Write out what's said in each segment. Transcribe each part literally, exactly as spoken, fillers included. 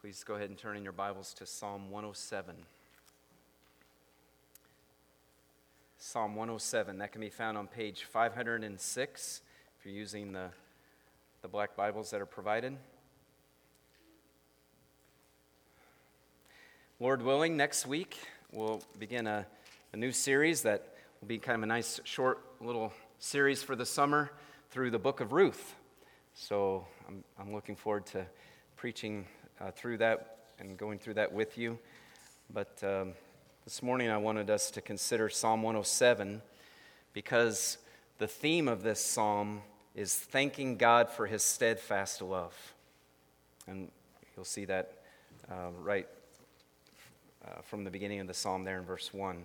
Please go ahead and turn in your Bibles to Psalm one oh seven. Psalm one oh seven, that can be found on page five hundred six if you're using the, the black Bibles that are provided. Lord willing, next week we'll begin a, a new series that will be kind of a nice short little series for the summer through the book of Ruth. So I'm, I'm looking forward to preaching Uh, through that and going through that with you. But um, this morning I wanted us to consider Psalm one oh seven because the theme of this psalm is thanking God for his steadfast love. And you'll see that uh, right uh, from the beginning of the psalm there in verse one.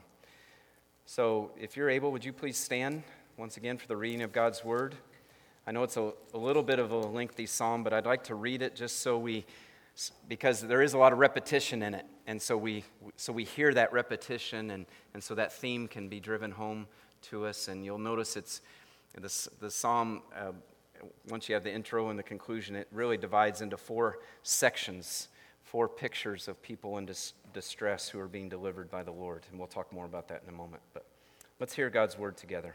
So if you're able, would you please stand once again for the reading of God's word? I know it's a, a little bit of a lengthy psalm, but I'd like to read it just so we because there is a lot of repetition in it, and so we so we hear that repetition, and, and so that theme can be driven home to us. And you'll notice it's the, the psalm, uh, once you have the intro and the conclusion, it really divides into four sections, four pictures of people in dis- distress who are being delivered by the Lord, and we'll talk more about that in a moment. But let's hear God's word together.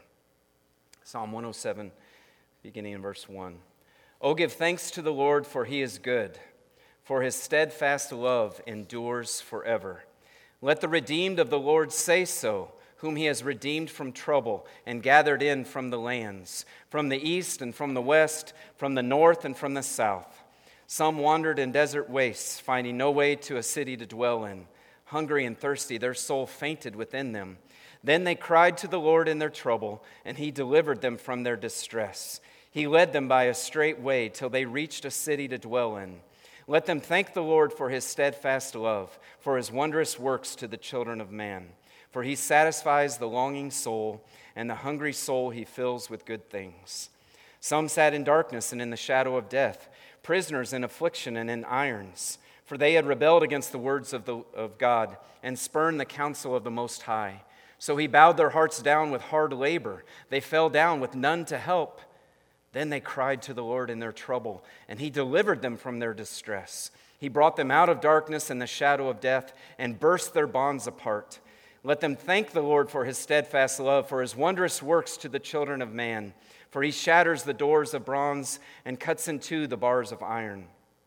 Psalm one oh seven, beginning in verse one. "Oh, give thanks to the Lord, for he is good, for his steadfast love endures forever. Let the redeemed of the Lord say so, whom he has redeemed from trouble and gathered in from the lands, from the east and from the west, from the north and from the south. Some wandered in desert wastes, finding no way to a city to dwell in. Hungry and thirsty, their soul fainted within them. Then they cried to the Lord in their trouble, and he delivered them from their distress. He led them by a straight way till they reached a city to dwell in. Let them thank the Lord for his steadfast love, for his wondrous works to the children of man. For he satisfies the longing soul, and the hungry soul he fills with good things. Some sat in darkness and in the shadow of death, prisoners in affliction and in irons. For they had rebelled against the words of, the, of God and spurned the counsel of the Most High. So he bowed their hearts down with hard labor. They fell down with none to help. Then they cried to the Lord in their trouble, and he delivered them from their distress. He brought them out of darkness and the shadow of death and burst their bonds apart. Let them thank the Lord for his steadfast love, for his wondrous works to the children of man. For he shatters the doors of bronze and cuts in two the bars of iron.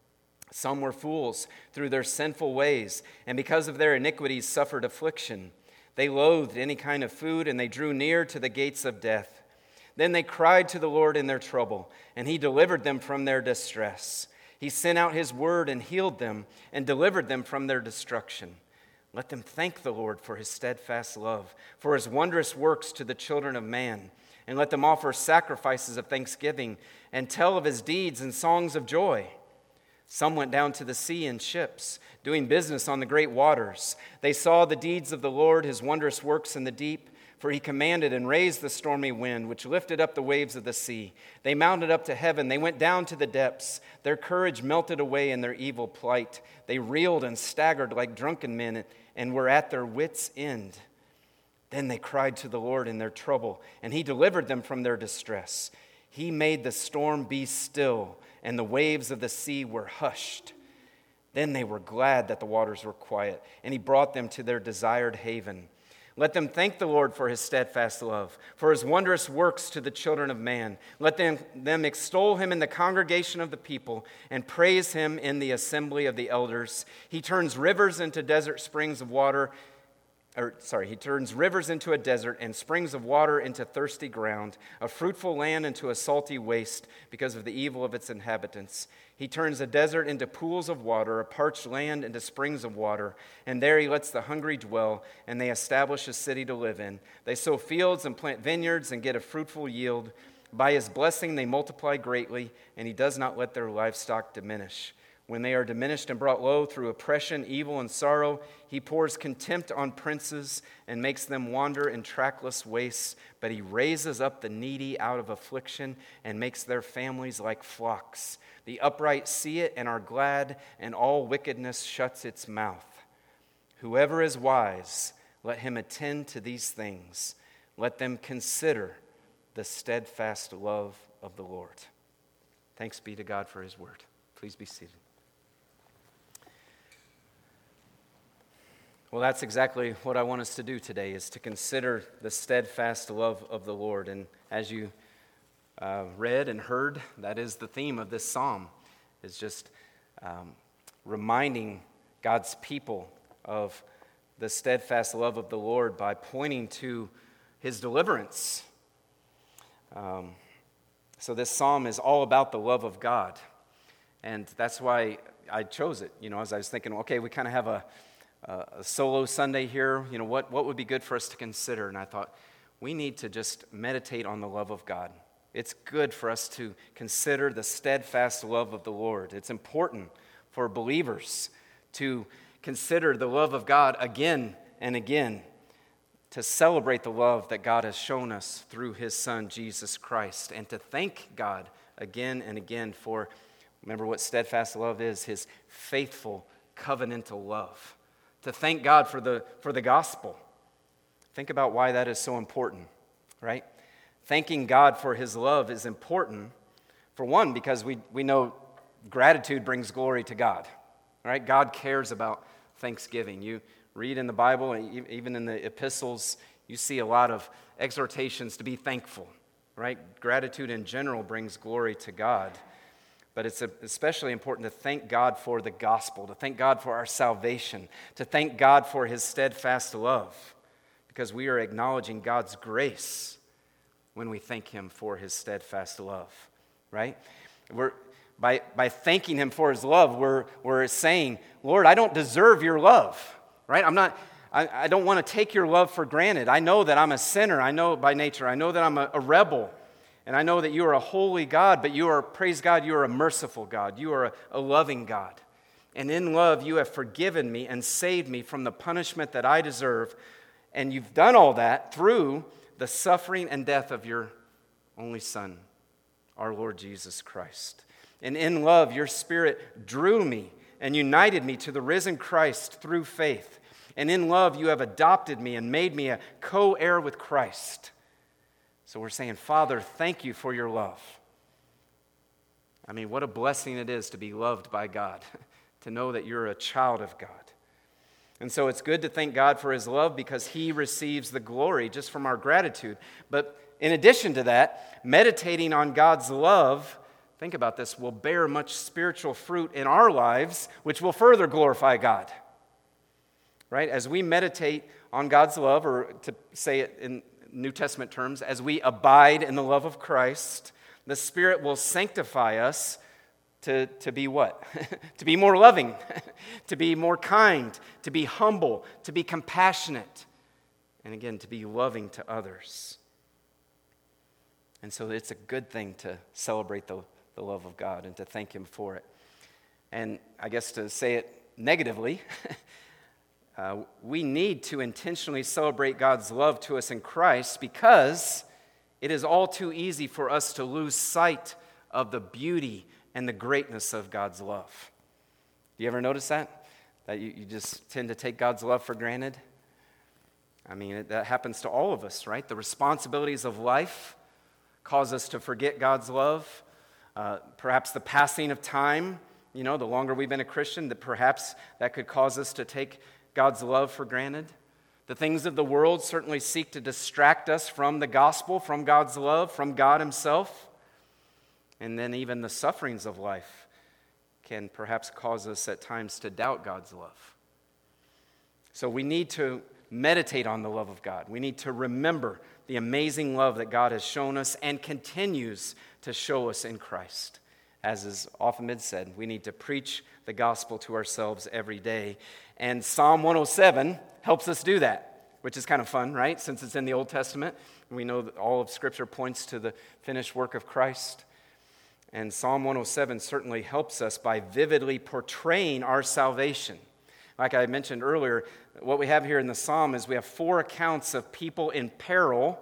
Some were fools through their sinful ways, and because of their iniquities suffered affliction. They loathed any kind of food, and they drew near to the gates of death. Then they cried to the Lord in their trouble, and he delivered them from their distress. He sent out his word and healed them and delivered them from their destruction. Let them thank the Lord for his steadfast love, for his wondrous works to the children of man. And let them offer sacrifices of thanksgiving and tell of his deeds and songs of joy. Some went down to the sea in ships, doing business on the great waters. They saw the deeds of the Lord, his wondrous works in the deep. For he commanded and raised the stormy wind, which lifted up the waves of the sea. They mounted up to heaven. They went down to the depths. Their courage melted away in their evil plight. They reeled and staggered like drunken men and were at their wits' end. Then they cried to the Lord in their trouble, and he delivered them from their distress. He made the storm be still, and the waves of the sea were hushed. Then they were glad that the waters were quiet, and he brought them to their desired haven. Let them thank the Lord for his steadfast love, for his wondrous works to the children of man. Let them, them extol him in the congregation of the people and praise him in the assembly of the elders. He turns rivers into desert springs of water, or sorry, he turns rivers into a desert and springs of water into thirsty ground, a fruitful land into a salty waste because of the evil of its inhabitants. He turns a desert into pools of water, a parched land into springs of water, and there he lets the hungry dwell, and they establish a city to live in. They sow fields and plant vineyards and get a fruitful yield. By his blessing they multiply greatly, and he does not let their livestock diminish. When they are diminished and brought low through oppression, evil, and sorrow, he pours contempt on princes and makes them wander in trackless wastes. But he raises up the needy out of affliction and makes their families like flocks. The upright see it and are glad, and all wickedness shuts its mouth. Whoever is wise, let him attend to these things. Let them consider the steadfast love of the Lord. Thanks be to God for his word. Please be seated. Well, that's exactly what I want us to do today, is to consider the steadfast love of the Lord. And as you uh, read and heard, that is the theme of this psalm, is just um, reminding God's people of the steadfast love of the Lord by pointing to his deliverance. Um, so this psalm is all about the love of God. And that's why I chose it. You know, as I was thinking, okay, we kind of have a Uh, a solo Sunday here, you know, what, what would be good for us to consider? And I thought, we need to just meditate on the love of God. It's good for us to consider the steadfast love of the Lord. It's important for believers to consider the love of God again and again, to celebrate the love that God has shown us through his Son, Jesus Christ, and to thank God again and again for, remember what steadfast love is, his faithful covenantal love. To thank God for the for the gospel. Think about why that is so important, right? Thanking God for his love is important, for one, because we, we know gratitude brings glory to God, right? God cares about thanksgiving. You read in the Bible, and even in the epistles, you see a lot of exhortations to be thankful, right? Gratitude in general brings glory to God. But it's especially important to thank God for the gospel, to thank God for our salvation, to thank God for his steadfast love, because we are acknowledging God's grace when we thank him for his steadfast love, right? We're, by, by thanking him for his love, we're, we're saying, Lord, I don't deserve your love, right? I'm not, I, I don't want to take your love for granted. I know that I'm a sinner. I know by nature. I know that I'm a, a rebel. And I know that you are a holy God, but you are, praise God, you are a merciful God. You are a, a loving God. And in love, you have forgiven me and saved me from the punishment that I deserve. And you've done all that through the suffering and death of your only Son, our Lord Jesus Christ. And in love, your Spirit drew me and united me to the risen Christ through faith. And in love, you have adopted me and made me a co-heir with Christ. So we're saying, Father, thank you for your love. I mean, what a blessing it is to be loved by God, to know that you're a child of God. And so it's good to thank God for his love because he receives the glory just from our gratitude. But in addition to that, meditating on God's love, think about this, will bear much spiritual fruit in our lives, which will further glorify God. Right? As we meditate on God's love, or to say it in New Testament terms, as we abide in the love of Christ, the Spirit will sanctify us to, to be what? To be more loving, to be more kind, to be humble, to be compassionate, and again, to be loving to others. And so it's a good thing to celebrate the, the love of God and to thank him for it. And I guess to say it negatively, Uh, we need to intentionally celebrate God's love to us in Christ because it is all too easy for us to lose sight of the beauty and the greatness of God's love. Do you ever notice that? That you, you just tend to take God's love for granted? I mean, it, that happens to all of us, right? The responsibilities of life cause us to forget God's love. Uh, perhaps the passing of time, you know, the longer we've been a Christian, that perhaps that could cause us to take God's love for granted. The things of the world certainly seek to distract us from the gospel, from God's love, from God himself. And then even the sufferings of life can perhaps cause us at times to doubt God's love. So we need to meditate on the love of God. We need to remember the amazing love that God has shown us and continues to show us in Christ. As is often been said, we need to preach the gospel to ourselves every day. And Psalm one oh seven helps us do that, which is kind of fun, right? Since it's in the Old Testament, we know that all of Scripture points to the finished work of Christ. And Psalm one oh seven certainly helps us by vividly portraying our salvation. Like I mentioned earlier, what we have here in the Psalm is we have four accounts of people in peril,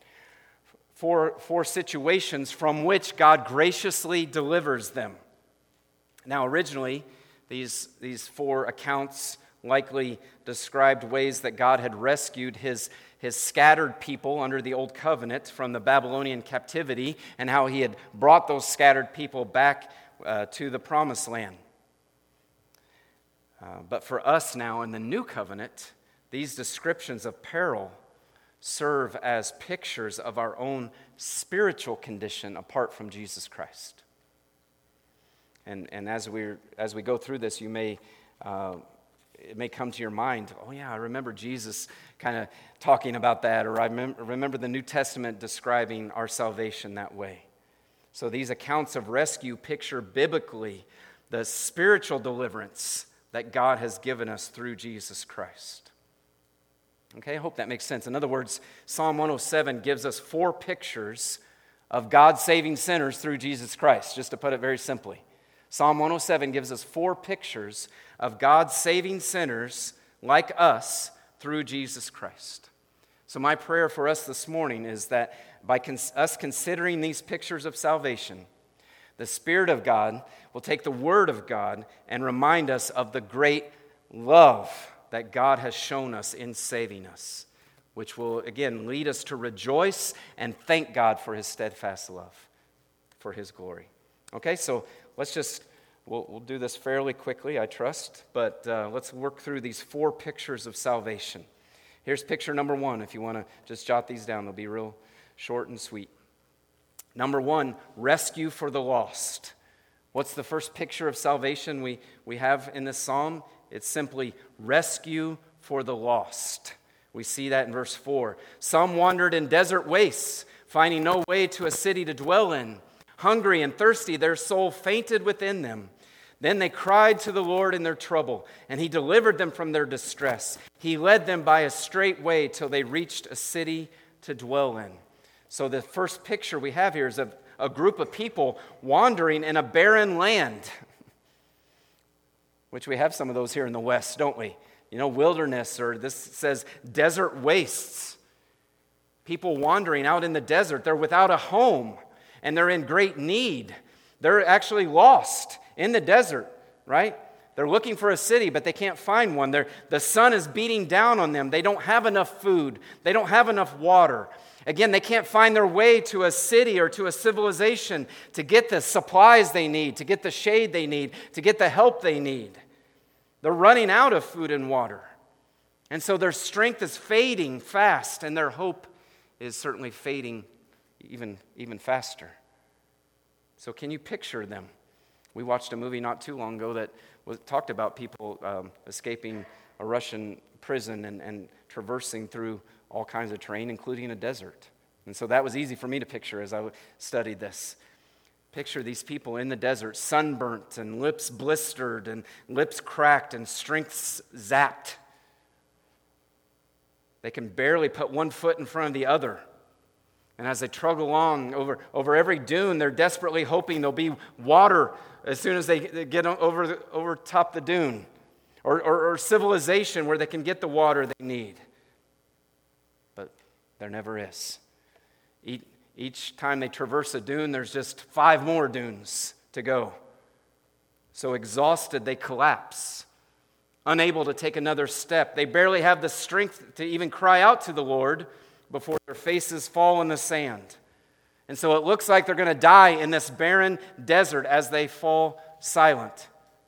four, four situations from which God graciously delivers them. Now, originally, these, these four accounts likely described ways that God had rescued his, his scattered people under the Old Covenant from the Babylonian captivity and how he had brought those scattered people back uh, to the Promised Land. Uh, but for us now in the new covenant, these descriptions of peril serve as pictures of our own spiritual condition apart from Jesus Christ. And, and as, we as we go through this, you may, uh, it may come to your mind, oh yeah, I remember Jesus kind of talking about that, or I mem- remember the New Testament describing our salvation that way. So these accounts of rescue picture biblically the spiritual deliverance that God has given us through Jesus Christ. Okay, I hope that makes sense. In other words, Psalm one oh seven gives us four pictures of God saving sinners through Jesus Christ, just to put it very simply. Psalm one oh seven gives us four pictures of God saving sinners like us through Jesus Christ. So my prayer for us this morning is that by cons- us considering these pictures of salvation, the Spirit of God will take the Word of God and remind us of the great love that God has shown us in saving us, which will, again, lead us to rejoice and thank God for His steadfast love, for His glory. Okay, so let's just, we'll, we'll do this fairly quickly, I trust, but uh, let's work through these four pictures of salvation. Here's picture number one. If you want to just jot these down, they'll be real short and sweet. Number one, rescue for the lost. What's the first picture of salvation we, we have in this psalm? It's simply rescue for the lost. We see that in verse four. Some wandered in desert wastes, finding no way to a city to dwell in. Hungry and thirsty, their soul fainted within them. Then they cried to the Lord in their trouble, and He delivered them from their distress. He led them by a straight way till they reached a city to dwell in. So the first picture we have here is of a group of people wandering in a barren land, which we have some of those here in the West, don't we? You know, wilderness, or this says desert wastes. People wandering out in the desert. They're without a home, and they're in great need. They're actually lost in the desert, right? They're looking for a city, but they can't find one. They're, the sun is beating down on them. They don't have enough food. They don't have enough water. Again, they can't find their way to a city or to a civilization to get the supplies they need, to get the shade they need, to get the help they need. They're running out of food and water. And so their strength is fading fast, and their hope is certainly fading even, even faster. So can you picture them? We watched a movie not too long ago that was, talked about people um, escaping a Russian prison and, and traversing through all kinds of terrain, including a desert. And so that was easy for me to picture as I studied this. Picture these people in the desert, sunburnt and lips blistered and lips cracked and strength zapped. They can barely put one foot in front of the other. And as they trudge along over, over every dune, they're desperately hoping there'll be water as soon as they get over, the, over top the dune. Or, or, or civilization where they can get the water they need. But there never is. Each, each time they traverse a dune, there's just five more dunes to go. So exhausted, they collapse. Unable to take another step. They barely have the strength to even cry out to the Lord before their faces fall in the sand. And so it looks like they're going to die in this barren desert as they fall silent.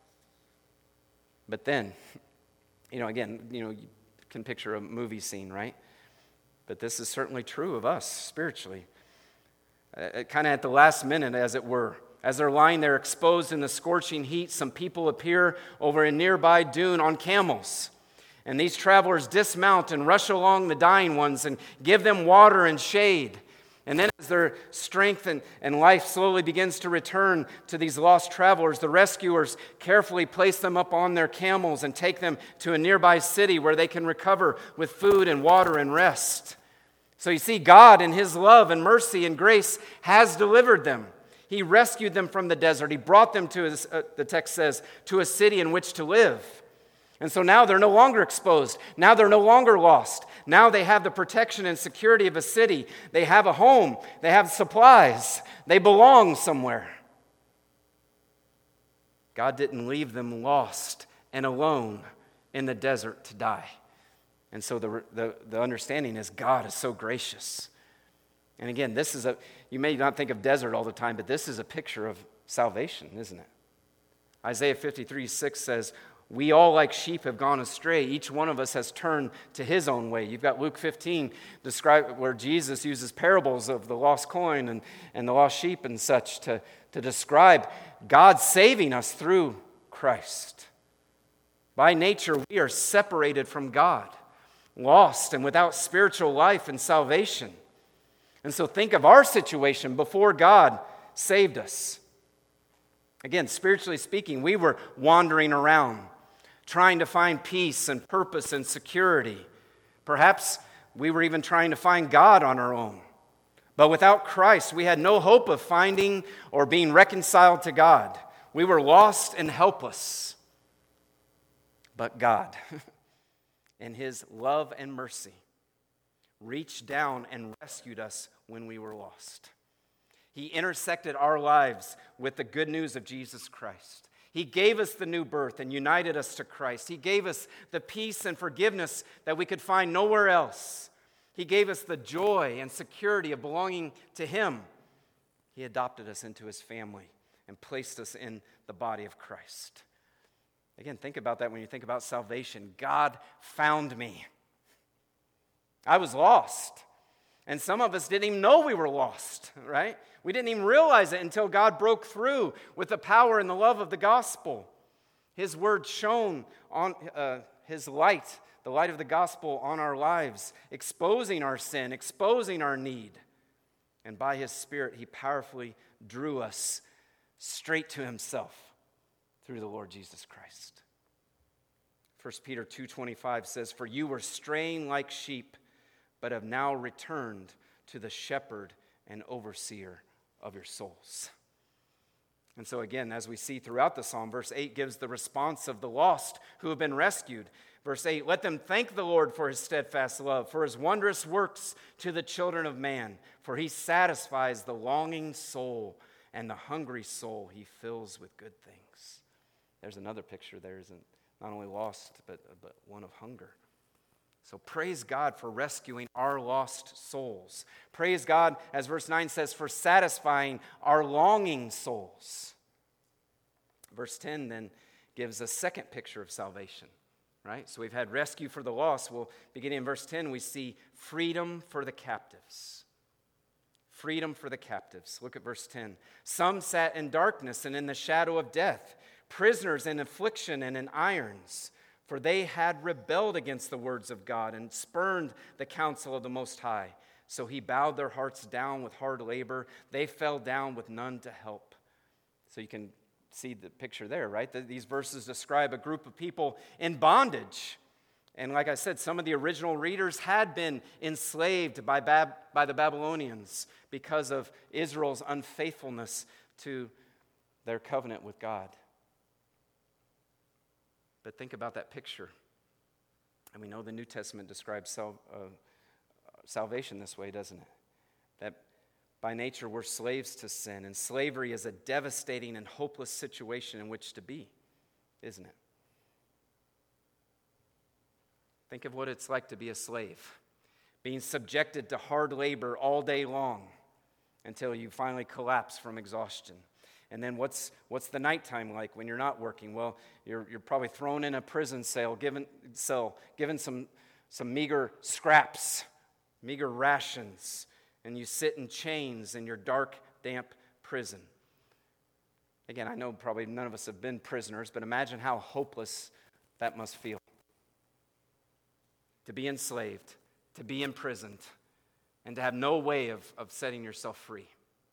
But then, you know, again, you know, you can picture a movie scene, right? But this is certainly true of us spiritually. Uh, kind of at the last minute, as it were. As they're lying there exposed in the scorching heat, some people appear over a nearby dune on camels. And these travelers dismount and rush along the dying ones and give them water and shade. And then as their strength and, and life slowly begins to return to these lost travelers, the rescuers carefully place them up on their camels and take them to a nearby city where they can recover with food and water and rest. So you see, God in His love and mercy and grace has delivered them. He rescued them from the desert. He brought them to, his, uh, the text says, to a city in which to live. And so now they're no longer exposed. Now they're no longer lost. Now they have the protection and security of a city. They have a home. They have supplies. They belong somewhere. God didn't leave them lost and alone in the desert to die. And so the, the, the understanding is God is so gracious. And again, this is a, you may not think of desert all the time, but this is a picture of salvation, isn't it? Isaiah fifty-three six says, We all, like sheep, have gone astray. Each one of us has turned to his own way. You've got Luke fifteen, describe, where Jesus uses parables of the lost coin and, and the lost sheep and such to, to describe God saving us through Christ. By nature, we are separated from God, lost and without spiritual life and salvation. And so think of our situation before God saved us. Again, spiritually speaking, we were wandering around, trying to find peace and purpose and security. Perhaps we were even trying to find God on our own. But without Christ, we had no hope of finding or being reconciled to God. We were lost and helpless. But God, in His love and mercy, reached down and rescued us when we were lost. He intersected our lives with the good news of Jesus Christ. He gave us the new birth and united us to Christ. He gave us the peace and forgiveness that we could find nowhere else. He gave us the joy and security of belonging to Him. He adopted us into His family and placed us in the body of Christ. Again, think about that when you think about salvation. God found me. I was lost. And some of us didn't even know we were lost, right? We didn't even realize it until God broke through with the power and the love of the gospel. His word shone on uh, His light, the light of the gospel on our lives, exposing our sin, exposing our need. And by His Spirit, He powerfully drew us straight to Himself through the Lord Jesus Christ. First Peter two twenty-five says, "For you were straying like sheep, but have now returned to the shepherd and overseer of your souls." And so again, as we see throughout the psalm, verse eight gives the response of the lost who have been rescued. Verse eight, "Let them thank the Lord for His steadfast love, for His wondrous works to the children of man. For He satisfies the longing soul, and the hungry soul He fills with good things." There's another picture there, isn't not only lost, but, but one of hunger. So praise God for rescuing our lost souls. Praise God, as verse nine says, for satisfying our longing souls. Verse ten then gives a second picture of salvation, right? So we've had rescue for the lost. Well, beginning in verse ten, we see freedom for the captives. Freedom for the captives. Look at verse ten. "Some sat in darkness and in the shadow of death, prisoners in affliction and in irons. For they had rebelled against the words of God and spurned the counsel of the Most High. So He bowed their hearts down with hard labor. They fell down with none to help." So you can see the picture there, right? These verses describe a group of people in bondage. And like I said, some of the original readers had been enslaved by, Bab- by the Babylonians because of Israel's unfaithfulness to their covenant with God. But think about that picture. And we know the New Testament describes sal- uh, salvation this way, doesn't it? That by nature we're slaves to sin, and slavery is a devastating and hopeless situation in which to be, isn't it? Think of what it's like to be a slave, being subjected to hard labor all day long until you finally collapse from exhaustion. And then what's what's the nighttime like when you're not working? Well, you're you're probably thrown in a prison cell, given cell, given some some meager scraps, meager rations, and you sit in chains in your dark, damp prison. Again, I know probably none of us have been prisoners, but imagine how hopeless that must feel. To be enslaved, to be imprisoned, and to have no way of, of setting yourself free.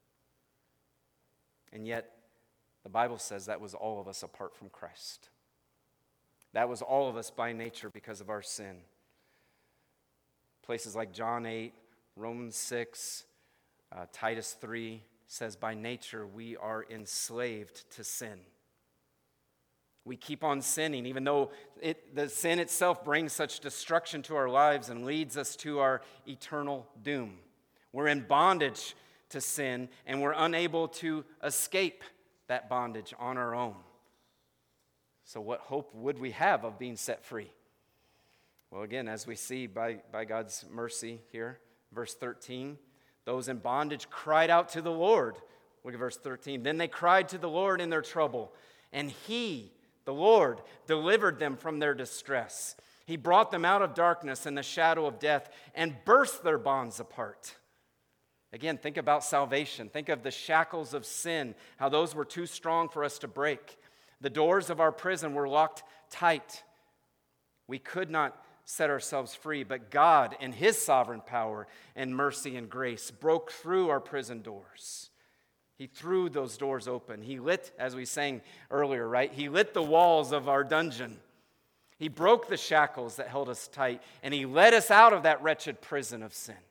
And yet, the Bible says that was all of us apart from Christ. That was all of us by nature because of our sin. Places like John eight, Romans six, uh, Titus three says by nature we are enslaved to sin. We keep on sinning even though it, the sin itself brings such destruction to our lives and leads us to our eternal doom. We're in bondage to sin, and we're unable to escape that bondage on our own. So what hope would we have of being set free? Well, again, as we see by, by God's mercy here, verse thirteen, those in bondage cried out to the Lord. Look at verse thirteen. "Then they cried to the Lord in their trouble, and He, The Lord delivered them from their distress. He brought them out of darkness and the shadow of death and burst their bonds apart. Again, think about salvation. Think of the shackles of sin, how those were too strong for us to break. The doors of our prison were locked tight. We could not set ourselves free, but God, in His sovereign power and mercy and grace, broke through our prison doors. He threw those doors open. He lit, as we sang earlier, right? He lit the walls of our dungeon. He broke the shackles that held us tight, and He led us out of that wretched prison of sin.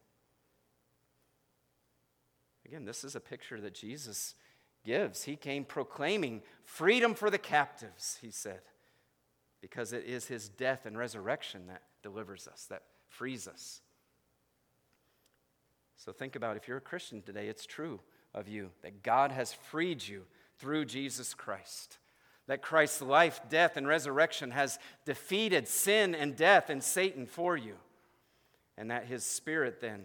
Again, this is a picture that Jesus gives. He came proclaiming freedom for the captives, He said, because it is His death and resurrection that delivers us, that frees us. So think about, if you're a Christian today, it's true of you that God has freed you through Jesus Christ. That Christ's life, death, and resurrection has defeated sin and death and Satan for you. And that His Spirit then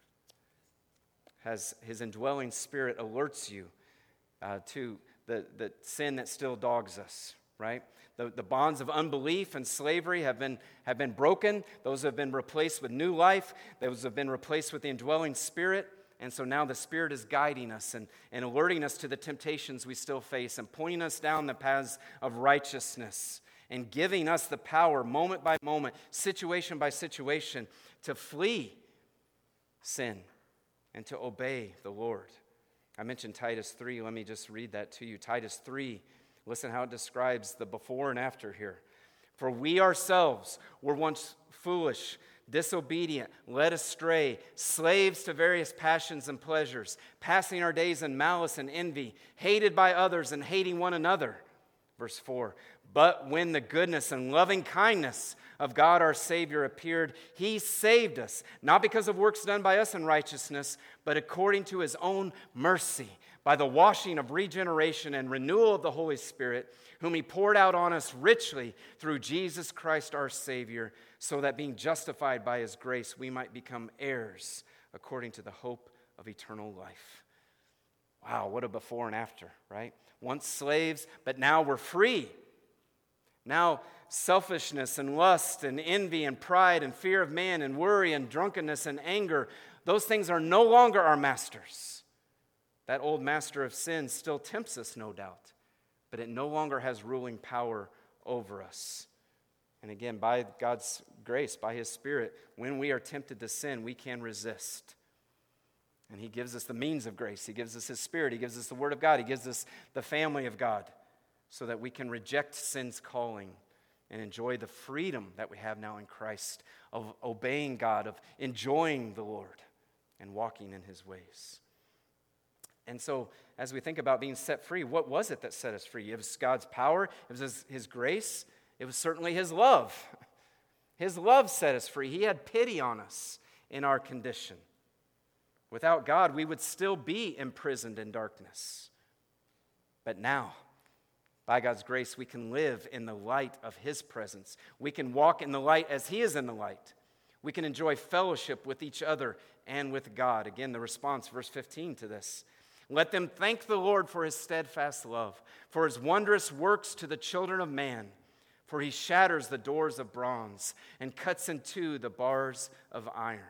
has, His indwelling Spirit alerts you uh, to the, the sin that still dogs us, right? The, the bonds of unbelief and slavery have been, have been broken. Those have been replaced with new life. Those have been replaced with the indwelling Spirit. And so now the Spirit is guiding us and, and alerting us to the temptations we still face and pointing us down the paths of righteousness and giving us the power moment by moment, situation by situation, to flee sin and to obey the Lord. I mentioned Titus three. Let me just read that to you. Titus three, listen how it describes the before and after here. For we ourselves were once foolish, disobedient, led astray, slaves to various passions and pleasures, passing our days in malice and envy, hated by others and hating one another. Verse four, but when the goodness and loving kindness of God our Savior appeared, He saved us, not because of works done by us in righteousness, but according to His own mercy, by the washing of regeneration and renewal of the Holy Spirit, whom He poured out on us richly through Jesus Christ our Savior, so that being justified by His grace, we might become heirs according to the hope of eternal life. Wow, what a before and after, right? Once slaves, but now we're free. Now selfishness and lust and envy and pride and fear of man and worry and drunkenness and anger, those things are no longer our masters. That old master of sin still tempts us, no doubt, but it no longer has ruling power over us. And again, by God's grace, by His Spirit, when we are tempted to sin, we can resist. And He gives us the means of grace. He gives us His Spirit. He gives us the Word of God. He gives us the family of God so that we can reject sin's calling and enjoy the freedom that we have now in Christ of obeying God, of enjoying the Lord and walking in His ways. And so, as we think about being set free, what was it that set us free? It was God's power. It was His, His grace. It was certainly His love. His love set us free. He had pity on us in our condition. Without God, we would still be imprisoned in darkness. But now, by God's grace, we can live in the light of His presence. We can walk in the light as He is in the light. We can enjoy fellowship with each other and with God. Again, the response, verse fifteen to this. Let them thank the Lord for His steadfast love, for His wondrous works to the children of man. For He shatters the doors of bronze and cuts in two the bars of iron.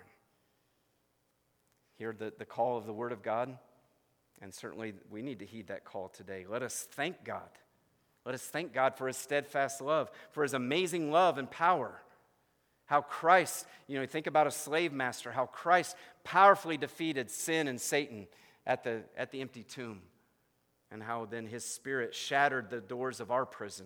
Hear the, the call of the Word of God? And certainly we need to heed that call today. Let us thank God. Let us thank God for His steadfast love, for His amazing love and power. How Christ, you know, think about a slave master, how Christ powerfully defeated sin and Satan at the, at the empty tomb. And how then His Spirit shattered the doors of our prison.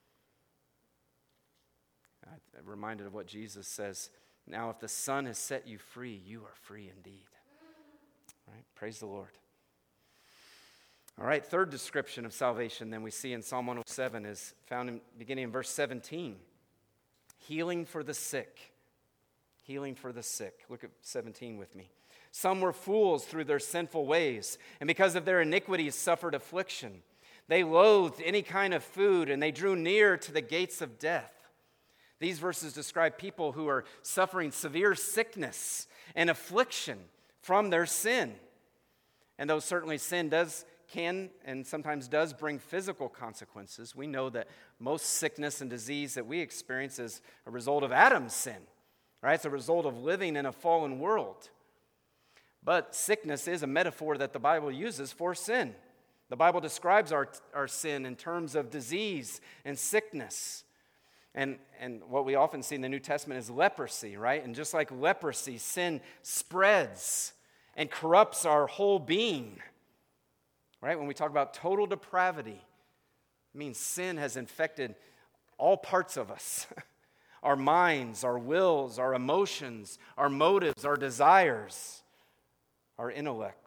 I'm reminded of what Jesus says. Now, if the Son has set you free, you are free indeed. All right, praise the Lord. All right, third description of salvation then we see in Psalm one oh seven is found in beginning in verse seventeen. Healing for the sick. Healing for the sick. Look at seventeen with me. Some were fools through their sinful ways, and because of their iniquities suffered affliction. They loathed any kind of food, and they drew near to the gates of death. These verses describe people who are suffering severe sickness and affliction from their sin. And though certainly sin does can and sometimes does bring physical consequences. We know that most sickness and disease that we experience is a result of Adam's sin, right? It's a result of living in a fallen world. But sickness is a metaphor that the Bible uses for sin. The Bible describes our, our sin in terms of disease and sickness. And, and what we often see in the New Testament is leprosy, right? And just like leprosy, sin spreads and corrupts our whole being, right? When we talk about total depravity, it means sin has infected all parts of us. Our minds, our wills, our emotions, our motives, our desires, our intellect.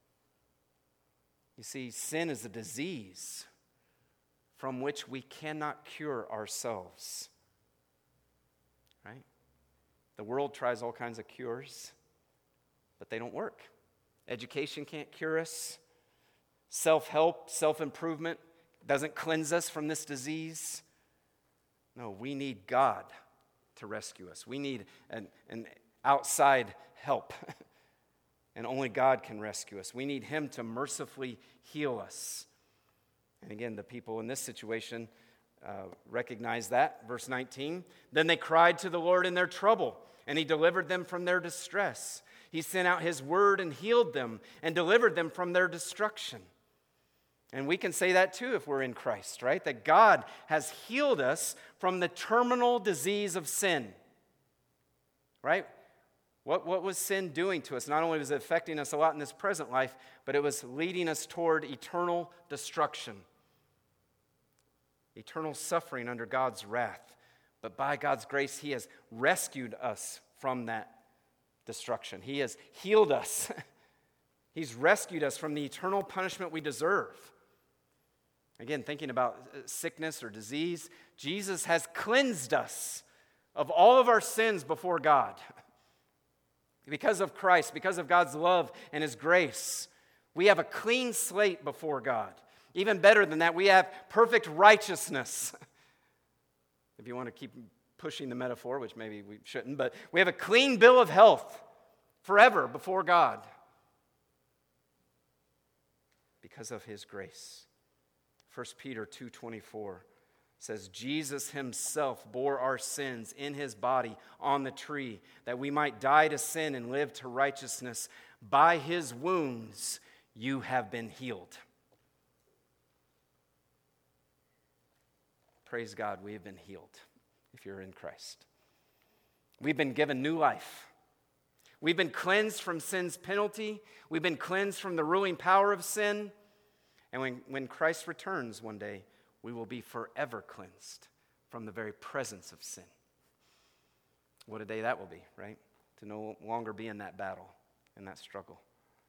You see, sin is a disease from which we cannot cure ourselves, right? The world tries all kinds of cures, but they don't work. Education can't cure us. Self-help, self-improvement doesn't cleanse us from this disease. No, we need God to rescue us. We need an, an outside help. And only God can rescue us. We need Him to mercifully heal us. And again, the people in this situation uh, recognize that. Verse nineteen, then they cried to the Lord in their trouble, and He delivered them from their distress. He sent out His word and healed them and delivered them from their destruction. And we can say that too if we're in Christ, right? That God has healed us from the terminal disease of sin, right? What, what was sin doing to us? Not only was it affecting us a lot in this present life, but it was leading us toward eternal destruction. Eternal suffering under God's wrath. But by God's grace, He has rescued us from that destruction. He has healed us. He's rescued us from the eternal punishment we deserve. Again, thinking about sickness or disease, Jesus has cleansed us of all of our sins before God. Because of Christ, because of God's love and His grace, we have a clean slate before God. Even better than that, we have perfect righteousness. If you want to keep pushing the metaphor, which maybe we shouldn't, but we have a clean bill of health forever before God because of His grace. First Peter two twenty-four says, Jesus Himself bore our sins in His body on the tree, that we might die to sin and live to righteousness. By His wounds you have been healed. Praise God, we have been healed if you're in Christ. We've been given new life. We've been cleansed from sin's penalty. We've been cleansed from the ruling power of sin. And when, when Christ returns one day, we will be forever cleansed from the very presence of sin. What a day that will be, right? To no longer be in that battle, in that struggle.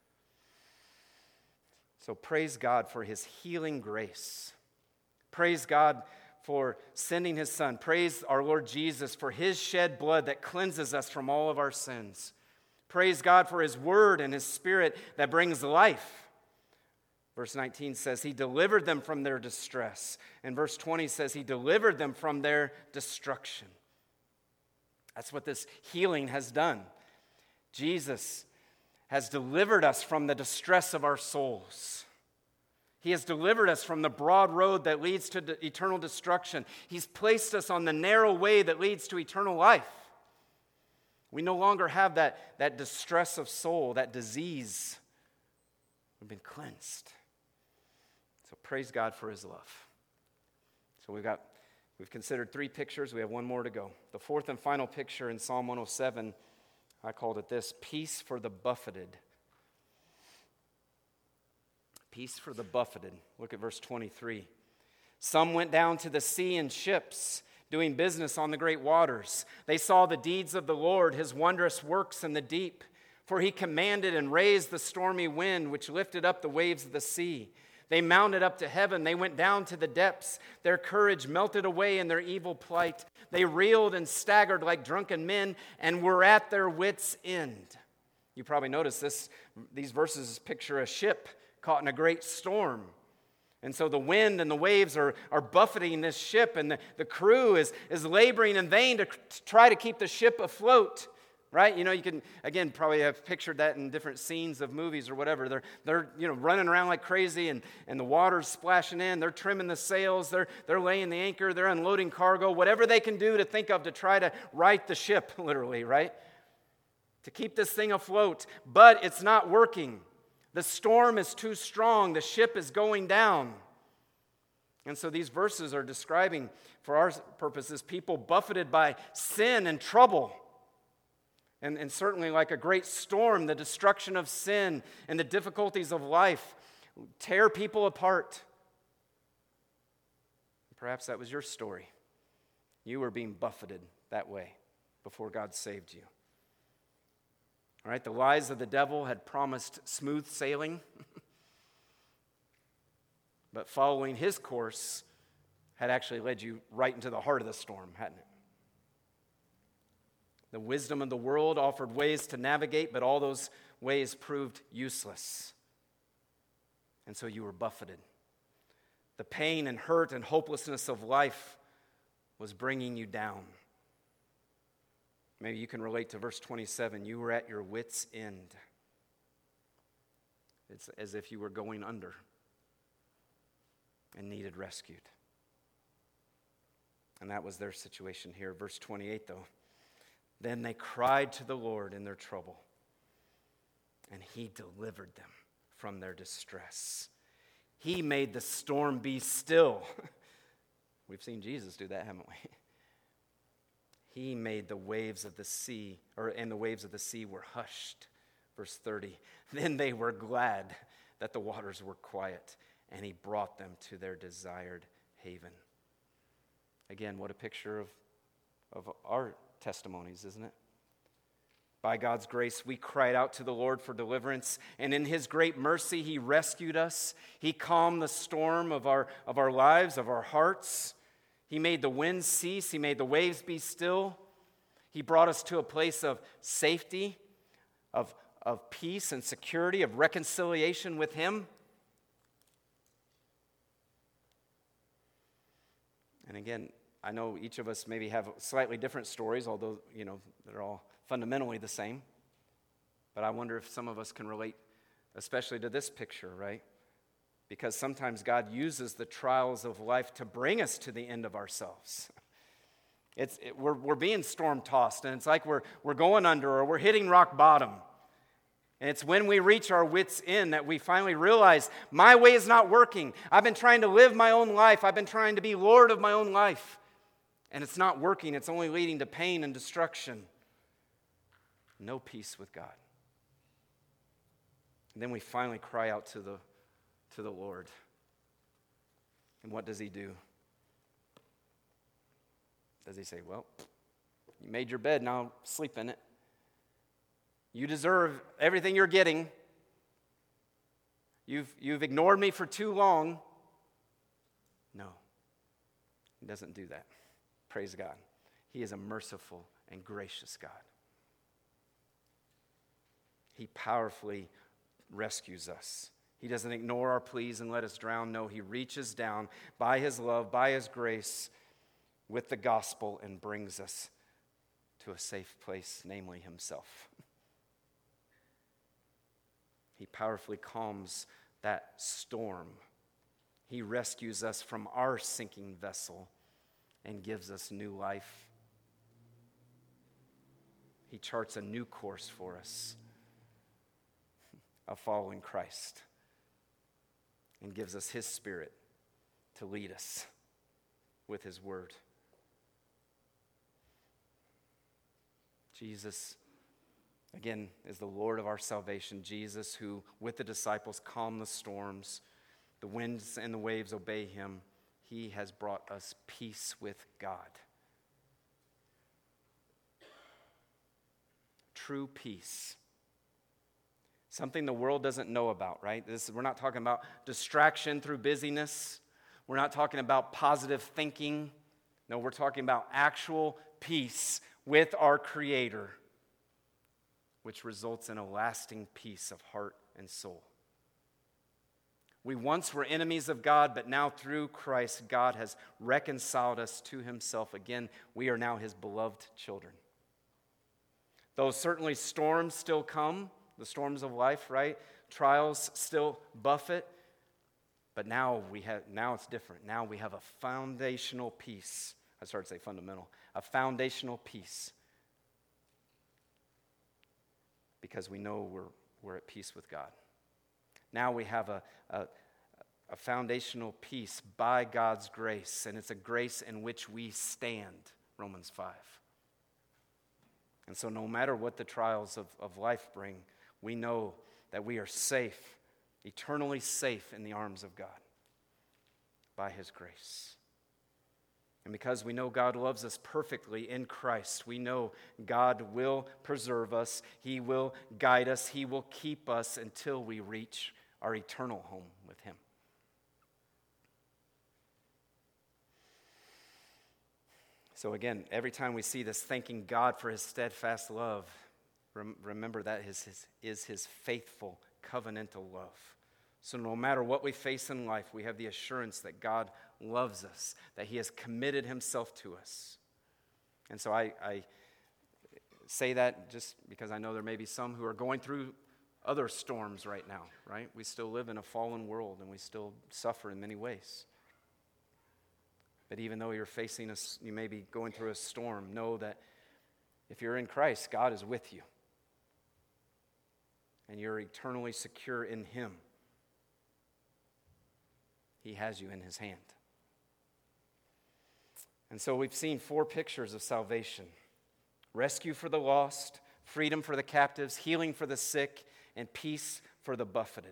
So praise God for His healing grace. Praise God for sending His Son. Praise our Lord Jesus for His shed blood that cleanses us from all of our sins. Praise God for His Word and His Spirit that brings life. Verse nineteen says He delivered them from their distress. And verse twenty says He delivered them from their destruction. That's what this healing has done. Jesus has delivered us from the distress of our souls. He has delivered us from the broad road that leads to eternal destruction. He's placed us on the narrow way that leads to eternal life. We no longer have that, that distress of soul, that disease. We've been cleansed. So praise God for His love. So we've got, we've considered three pictures. We have one more to go. The fourth and final picture in Psalm one oh seven, I called it this: peace for the buffeted. Peace for the buffeted. Look at verse twenty-three. Some went down to the sea in ships, doing business on the great waters. They saw the deeds of the Lord, His wondrous works in the deep. For He commanded and raised the stormy wind, which lifted up the waves of the sea. They mounted up to heaven. They went down to the depths. Their courage melted away in their evil plight. They reeled and staggered like drunken men and were at their wits' end. You probably noticed this. These verses picture a ship caught in a great storm. And so the wind and the waves are, are buffeting this ship, and the, the crew is, is laboring in vain to, to try to keep the ship afloat. right? You know, you can, again, probably have pictured that in different scenes of movies or whatever. They're, they're you know, running around like crazy, and, and the water's splashing in. They're trimming the sails. They're, they're laying the anchor. They're unloading cargo. Whatever they can do to think of to try to right the ship, literally, right? To keep this thing afloat. But it's not working. The storm is too strong. The ship is going down. And so these verses are describing, for our purposes, people buffeted by sin and trouble. And, and certainly like a great storm, the destruction of sin and the difficulties of life tear people apart. Perhaps that was your story. You were being buffeted that way before God saved you. All right, the lies of the devil had promised smooth sailing, but following his course had actually led you right into the heart of the storm, hadn't it? The wisdom of the world offered ways to navigate, but all those ways proved useless. And so you were buffeted. The pain and hurt and hopelessness of life was bringing you down. Maybe you can relate to verse twenty-seven. You were at your wits' end. It's as if you were going under and needed rescued. And that was their situation here. Verse twenty-eight, though. Then they cried to the Lord in their trouble, and he delivered them from their distress. He made the storm be still. We've seen Jesus do that, haven't we? He made the waves of the sea, or and the waves of the sea were hushed. Verse thirty. Then they were glad that the waters were quiet, and he brought them to their desired haven. Again, what a picture of, of our testimonies, isn't it? By God's grace, we cried out to the Lord for deliverance, and in his great mercy, he rescued us. He calmed the storm of our, of our lives, of our hearts. He made the winds cease. He made the waves be still. He brought us to a place of safety, of, of peace and security, of reconciliation with him. And again, I know each of us maybe have slightly different stories, although, you know, they're all fundamentally the same. But I wonder if some of us can relate, especially to this picture, right? Because sometimes God uses the trials of life to bring us to the end of ourselves. It's it, we're we're being storm-tossed, and it's like we're we're going under or we're hitting rock bottom. And it's when we reach our wits' end that we finally realize, my way is not working. I've been trying to live my own life. I've been trying to be Lord of my own life. And it's not working. It's only leading to pain and destruction. No peace with God. And then we finally cry out to the, to the Lord. And what does he do? Does he say, well, you made your bed, now sleep in it. You deserve everything you're getting. You've, you've ignored me for too long. No, he doesn't do that. Praise God. He is a merciful and gracious God. He powerfully rescues us. He doesn't ignore our pleas and let us drown. No, he reaches down by his love, by his grace, with the gospel and brings us to a safe place, namely himself. He powerfully calms that storm. He rescues us from our sinking vessel and gives us new life. He charts a new course for us of following Christ and gives us his Spirit to lead us with his word. Jesus, again, is the Lord of our salvation. Jesus, who with the disciples calmed the storms, the winds and the waves obey him. He has brought us peace with God. True peace. Something the world doesn't know about, right? This, we're not talking about distraction through busyness. We're not talking about positive thinking. No, we're talking about actual peace with our Creator, which results in a lasting peace of heart and soul. We once were enemies of God, but now through Christ, God has reconciled us to himself. Again, we are now his beloved children. Though certainly storms still come, the storms of life, right? Trials still buffet. But now we have now it's different. Now we have a foundational peace. I started to say fundamental. A foundational peace. Because we know we're we're at peace with God. Now we have a, a, a foundational peace by God's grace, and it's a grace in which we stand, Romans five. And so no matter what the trials of, of life bring, we know that we are safe, eternally safe in the arms of God by His grace. And because we know God loves us perfectly in Christ, we know God will preserve us, He will guide us, He will keep us until we reach our eternal home with Him. So again, every time we see this, thanking God for His steadfast love, rem- remember that is his, is his faithful covenantal love. So no matter what we face in life, we have the assurance that God loves us, that He has committed Himself to us. And so I, I say that just because I know there may be some who are going through other storms right now, right? We still live in a fallen world and we still suffer in many ways. But even though you're facing a, you may be going through a storm, know that if you're in Christ, God is with you. And you're eternally secure in Him. He has you in His hand. And so we've seen four pictures of salvation. Rescue for the lost, freedom for the captives, healing for the sick, and peace for the buffeted.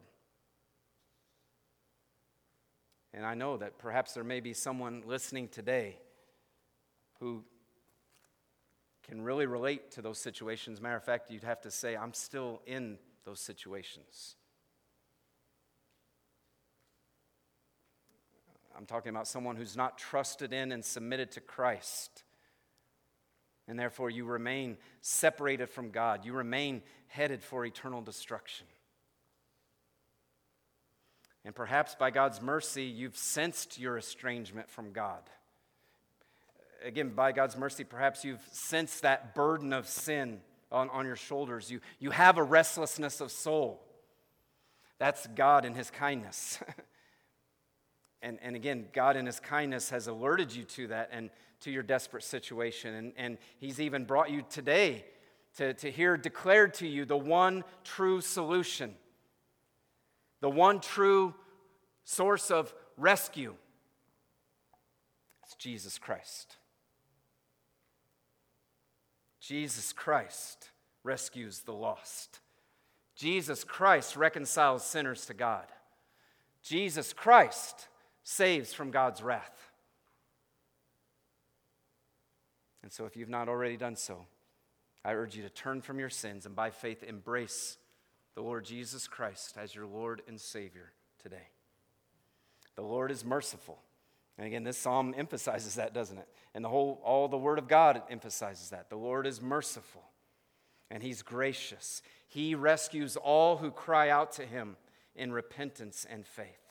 And I know that perhaps there may be someone listening today who can really relate to those situations. Matter of fact, you'd have to say, I'm still in those situations. I'm talking about someone who's not trusted in and submitted to Christ. And therefore you remain separated from God. You remain headed for eternal destruction. And perhaps by God's mercy, you've sensed your estrangement from God. Again, by God's mercy, perhaps you've sensed that burden of sin on, on your shoulders. You, you have a restlessness of soul. That's God in His kindness. and, and again, God in His kindness has alerted you to that and to your desperate situation. And, and He's even brought you today to, to hear declared to you the one true solution. The one true source of rescue. It's Jesus Christ. Jesus Christ rescues the lost. Jesus Christ reconciles sinners to God. Jesus Christ saves from God's wrath. And so if you've not already done so, I urge you to turn from your sins and by faith embrace the Lord Jesus Christ as your Lord and Savior today. The Lord is merciful. And again, this psalm emphasizes that, doesn't it? And the whole, all the Word of God emphasizes that. The Lord is merciful and He's gracious. He rescues all who cry out to Him in repentance and faith.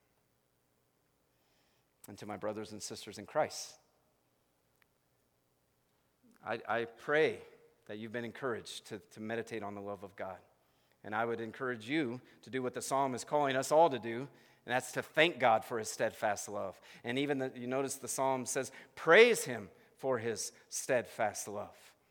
And to my brothers and sisters in Christ, I, I pray that you've been encouraged to, to meditate on the love of God. And I would encourage you to do what the psalm is calling us all to do, and that's to thank God for His steadfast love. And even, the, you notice the psalm says, praise Him for His steadfast love.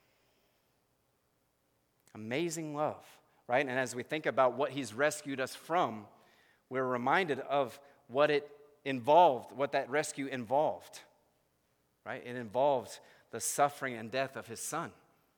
Amazing love, right? And as we think about what He's rescued us from, we're reminded of what it involved, what that rescue involved, right? It involved the suffering and death of His Son.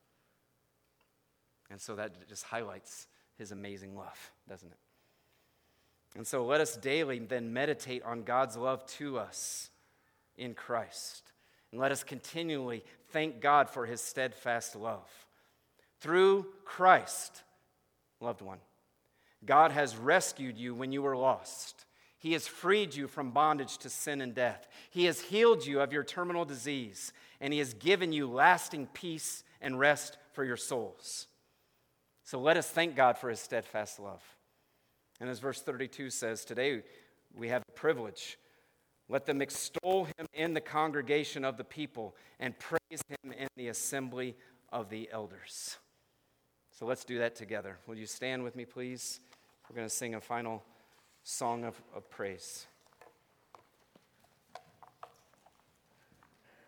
And so that just highlights His amazing love, doesn't it? And so let us daily then meditate on God's love to us in Christ. And let us continually thank God for His steadfast love. Through Christ, loved one, God has rescued you when you were lost. He has freed you from bondage to sin and death. He has healed you of your terminal disease, and He has given you lasting peace and rest for your souls. So let us thank God for His steadfast love. And as verse thirty-two says, today we have the privilege. Let them extol Him in the congregation of the people and praise Him in the assembly of the elders. So let's do that together. Will you stand with me, please? We're going to sing a final song of, of praise.